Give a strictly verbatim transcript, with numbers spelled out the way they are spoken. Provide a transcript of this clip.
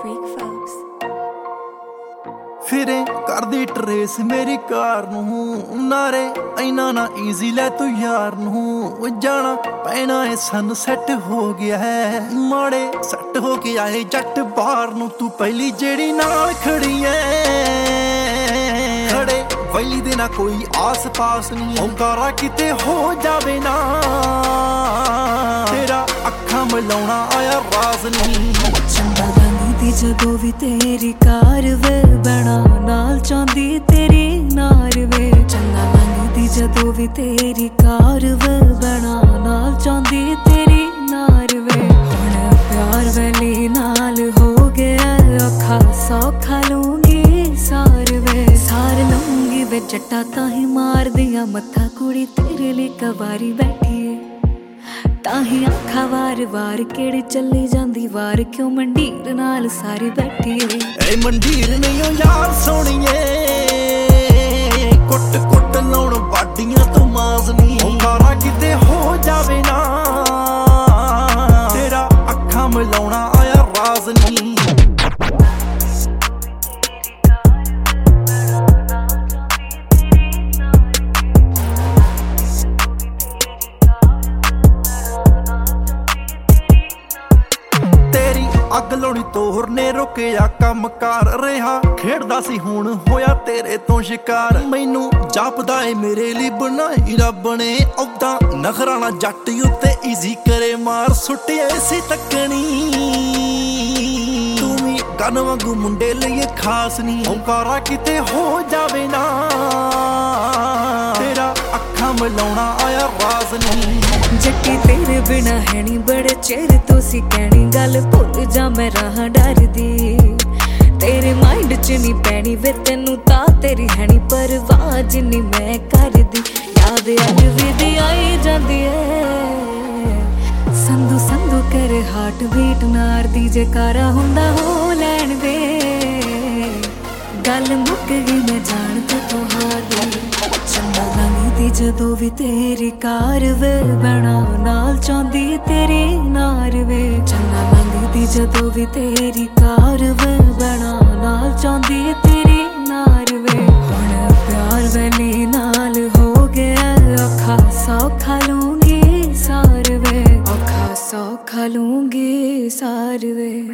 Freak folks. ਫਿਰੇ ਕਰਦੀ trace ਮੇਰੀ ਕਾਰ ਨੂੰ ਨਾਰੇ ਐਨਾ ਨਾ ਈਜ਼ੀ ਲੈ ਤੂੰ ਯਾਰ ਨੂੰ ਜਾਣਾ ਪੈਣਾ ਏ ਸਾਨੂੰ ਸੈੱਟ ਹੋ ਗਿਆ ਹੈ ਮਾੜੇ ਸੈੱਟ ਹੋ ਕੇ ਆਏ ਜੱਟ ਬਾਹਰ ਨੂੰ ਤੂੰ ਪਹਿਲੀ ਜਿਹੜੀ ਨਾਲ ਖੜੀ ਐ ਖੜੇ ਵੈਲੀ ਦੇ ਨਾ ਕੋਈ ਆਸ ਪਾਸ ਨਹੀਂ ਓਂਕਾਰਾ ਕਿਤੇ ਹੋ ਜਾਵੇ ਨਾ ਤੇਰਾ ਅੱਖਾਂ ਮਿਲਾਉਣਾ ਆਇਆ ਰਾਜ਼ ਨਹੀਂ ਚੰਦਾ ਗਾਂਦੀ ਦੀ ਜਦੋਂ ਵੀ ਤੇਰੀ ਕਾਰ ਵੇ ਬਣਾ ਨਾਲ ਚਾਹੁੰਦੀ ਤੇਰੀ ਨਾਰ ਵੇ ਚੰਦਾ ਗਾਂਦੀ ਦੀ ਜਦੋਂ ਵੀ ਤੇਰੀ ਕਾਰ ਵੇ ਬਣਾ ਨਾਲ ਚਾਹੁੰਦੀ ਤੇਰੀ ਨਾਰ ਵੇ ਹੁਣ ਪਿਆਰ ਵੈਲੀ ਨਾਲ ਹੋ ਗਿਆ ਔਖਾ ਸੌਖਾ ਲੂੰਗੀ ਸਾਰ ਵੇ ਸਾਰ ਲੂੰਗੀ ਵੇ ਜੱਟਾ ਤਾਂ ਹੀ ਮਾਰਦੀਆਂ ਮੱਥਾ ਕੁੜੀ ਤੇਰੇ ਲਈ ਕਵਾਰੀ ਬੈਠੀ ਏ ਤਾਹੀਂ ਅੱਖਾਂ ਵਾਰ ਵਾਰ ਕਿਹੜੀ ਚੱਲੀ ਜਾਂਦੀ ਵਾਰ ਕਿਉਂ ਮੰਡੀਰ ਨਾਲ ਸਾਰੀ ਬੈਠੀ ਏ ਏ ਮੰਡੀਰ ਨਹੀਂ ਓ ਯਾਰ ਸੋਹਣੀਏ ਕੁੱਟ ਕੁੱਟ ਲਾਉਣ ਬਾਡੀਆਂ ਤੋਂ ਮਾਜ਼ ਨਹੀਂ ਓਂਕਾਰਾ ਕਿਤੇ ਹੋ ਜਾਵੇ ਨਾ ਤੇਰਾ ਅੱਖਾਂ ਮਿਲਾਉਣਾ ਆਇਆ ਰਾਜ਼ ਨਹੀਂ ਅੱਗ ਲਾਉਣੀ ਤੋਰ ਨੇ ਰੁਕਿਆ ਕੰਮ ਕਰ ਰਿਹਾ ਖੇਡਦਾ ਸੀ ਹੁਣ ਹੋਇਆ ਤੇਰੇ ਤੋਂ ਸ਼ਿਕਾਰ ਮੈਨੂੰ ਜਾਪਦਾ ਏ ਮੇਰੇ ਲਈ ਬਣਾਈ ਰੱਬ ਨੇ ਔਦਾ ਨਖਰਾਣਾ ਜੱਟ ਉੱਤੇ ਈਜ਼ੀ ਕਰੇ ਮਾਰ ਸੁੱਟਿਆ ਸੀ ਤੱਕਣੀ ਤੂੰ ਵੀ ਗਨ ਵਾਂਗੂ ਮੁੰਡੇ ਲਈ ਖਾਸ ਨਹੀਂ ਓਂਕਾਰਾ ਕਿਤੇ ਹੋ ਜਾਵੇ ਨਾ ਤੇਰਾ ਅੱਖਾਂ ਮਿਲਾਉਣਾ ਆਇਆ ਰਾਜ਼ ਨਹੀਂ ਜੱਟੀ ਤੇਰੇ ਬਿਨਾ ਹੈ ਨੀ ਬੜੇ ਚਿਰ ਤੋਂ ਸੀ ਕਹਿਣੀ ਗੱਲ ਭੁੱਲ ਜਾ ਮੈਂ ਰਹਾਂ ਡਰਦੀ ਤੇਰੇ ਮਾਈਂਡ ਚ ਨੀ ਪੈਣੀ ਵੇ ਤੈਨੂੰ ਤਾਂ ਤੇਰੀ ਹੈ ਨੀ ਪਰਵਾਹ ਜਿੰਨੀ ਮੈਂ ਕਰਦੀ ਯਾਦ ਅਲਵਿਦੀ ਆਈ ਜਾਂਦੀ ਏ ਸੰਧੂ ਸੰਧੂ ਕਰੇ ਹਾਰਟ ਬੀਟ ਨਾਰਦੀ ਜੇ ਕਾਰਾ ਹੁੰਦਾ ਹੋ ਲੈਣ ਦੇ ਗੱਲ ਮੁੱਕ ਗਈ ਮੈਂ ਜਾਣ ਤੇ ਤੂੰ ਹਾਰਦੀ ਚੰਦਾ ਗਾਂਦੀ ਦੀ ਜਦੋਂ ਵੀ ਤੇਰੀ ਕਾਰ ਵੇ ਬਣਾ ਨਾਲ ਚਾਹੁੰਦੀ ਤੇਰੀ ਨਾਰ ਵੇ ਚੰਦਾ ਗਾਂਦੀ ਦੀ ਜਦੋਂ ਵੀ ਤੇਰੀ ਕਾਰ ਵੇ ਬਣਾ ਨਾਲ ਚਾਹੁੰਦੀ ਤੇਰੀ ਨਾਰ ਵੇ ਹੁਣ ਪਿਆਰ ਵੈਲੀ ਨਾਲ ਹੋ ਗਿਆ ਔਖਾ ਸੌਖਾ ਲੂੰਗੀ ਸਾਰ ਵੇ ਔਖਾ ਸੌਖਾ ਲੂੰਗੀ ਸਾਰ ਵੇ